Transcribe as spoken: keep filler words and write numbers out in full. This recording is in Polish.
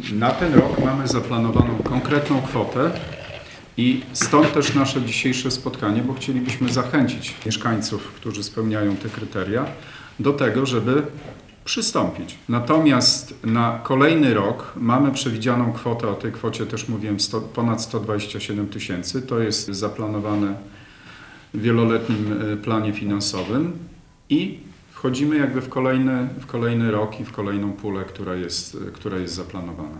Na ten rok mamy zaplanowaną konkretną kwotę i stąd też nasze dzisiejsze spotkanie, bo chcielibyśmy zachęcić mieszkańców, którzy spełniają te kryteria, do tego, żeby przystąpić. Natomiast na kolejny rok mamy przewidzianą kwotę, o tej kwocie też mówiłem, sto, ponad sto dwadzieścia siedem tysięcy. To jest zaplanowane w wieloletnim planie finansowym i wchodzimy jakby w kolejny, w kolejny rok i w kolejną pulę, która jest, która jest zaplanowana.